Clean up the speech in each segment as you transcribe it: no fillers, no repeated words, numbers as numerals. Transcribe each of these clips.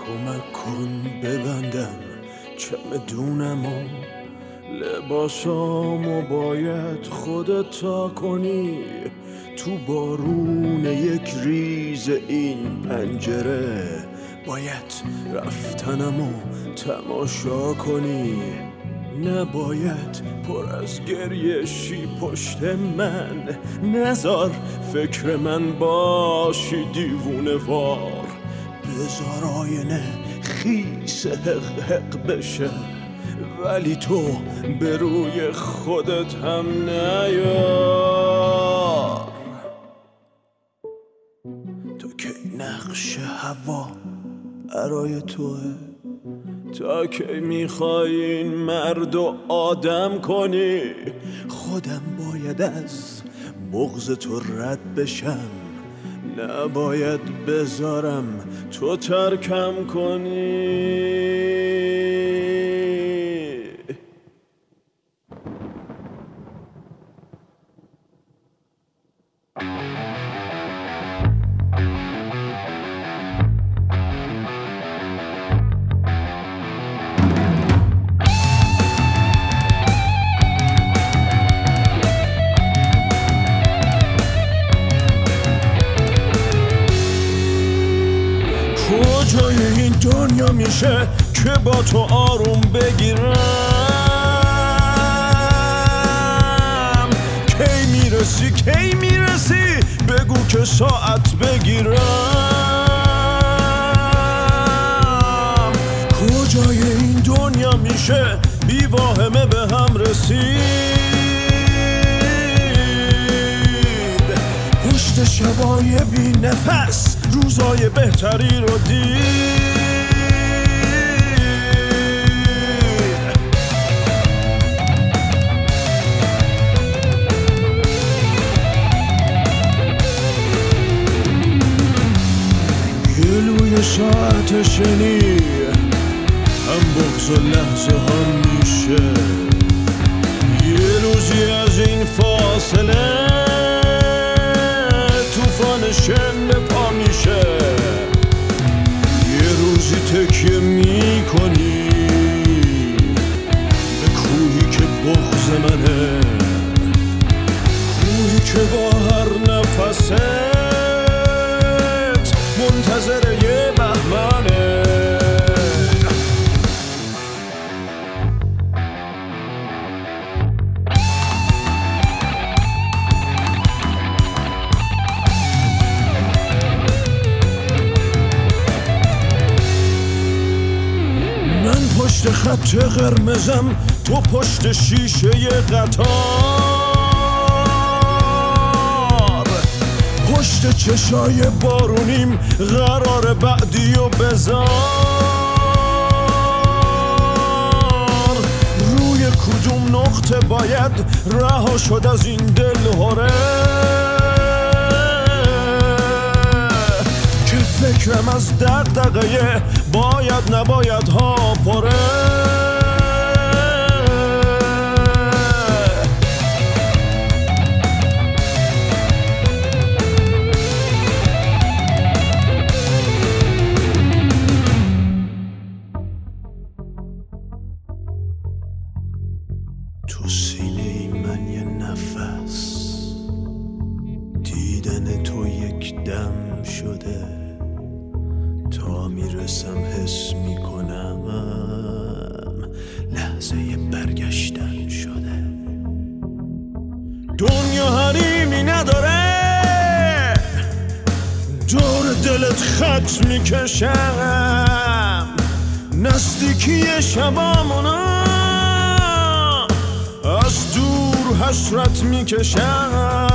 کمک کن ببندم چمدونمو، لباسامو باید خودت تا کنی، تو بارون یک ریز این پنجره باید رفتنمو تماشا کنی، نباید پر از گریه شی پشت من، نذار فکر من باشی دیوونه وار، بذار آینه خیس حق حق بشه ولی تو به روی خودت هم نیار. تا کی نقش هوا برای توه؟ تا کی میخوای این مرد و آدم کنی؟ خودم باید از بغض تو رد بشم، نباید بذارم تو ترکم کنی. کجای این دنیا میشه که با تو آروم بگیرم؟ کی میرسی بگو که ساعت بگیرم. کجای این دنیا میشه بی واهمه به هم رسید، پشت شبای بی نفس روزای بهتری رو دید. گلوی ساعت شنی هم بغض و لحظه هم میشه، یه روزی از این فاصله طوفان شن پا میشه، یه روزی تکیه میکنی به کوهی که بغض منه، کوهی که با هر نفست منتظر یه بهمنه. پشت خط قرمزم تو پشت شیشه قطار، پشت چشای بارونیم قرار بعدی و بذار، روی کدوم نقطه باید رها شد از این دل هره که فکرم از دغدغه باید نباید ها پره. تو سینه من یه نفس، دیدن تو یک دم شده، تا میرسم حس میکنم لحظه برگشتن شده. دنیا حریمی نداره دور دلت خط میکشم، نزدیکی شبامونا از دور حسرت میکشم.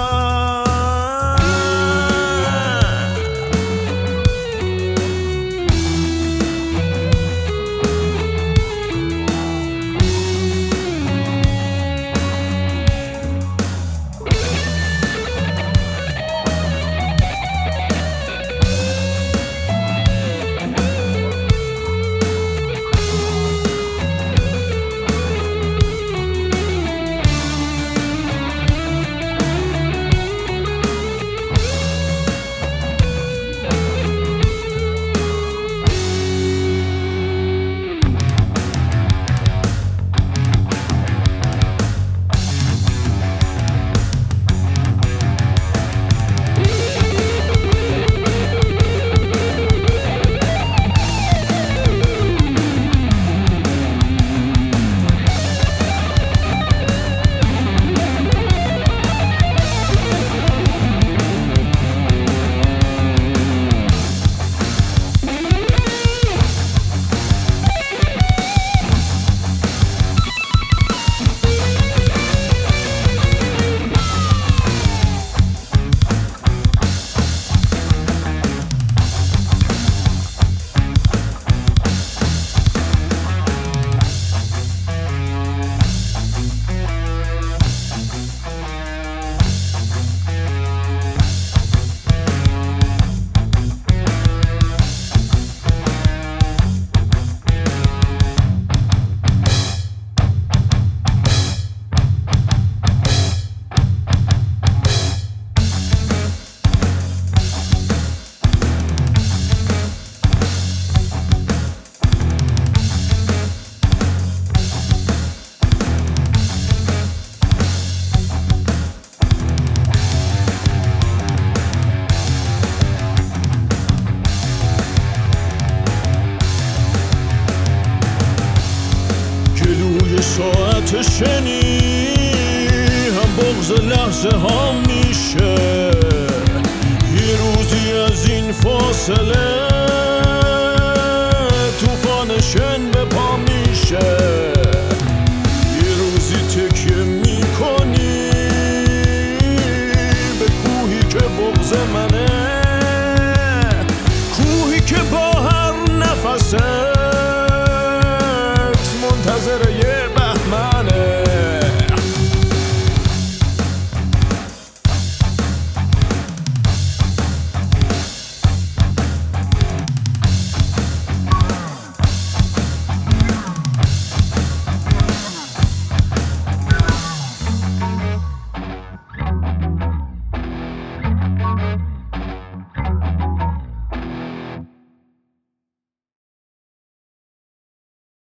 ساعت شنی هم بغض لحظه ها میشه یه روزی از این فاصله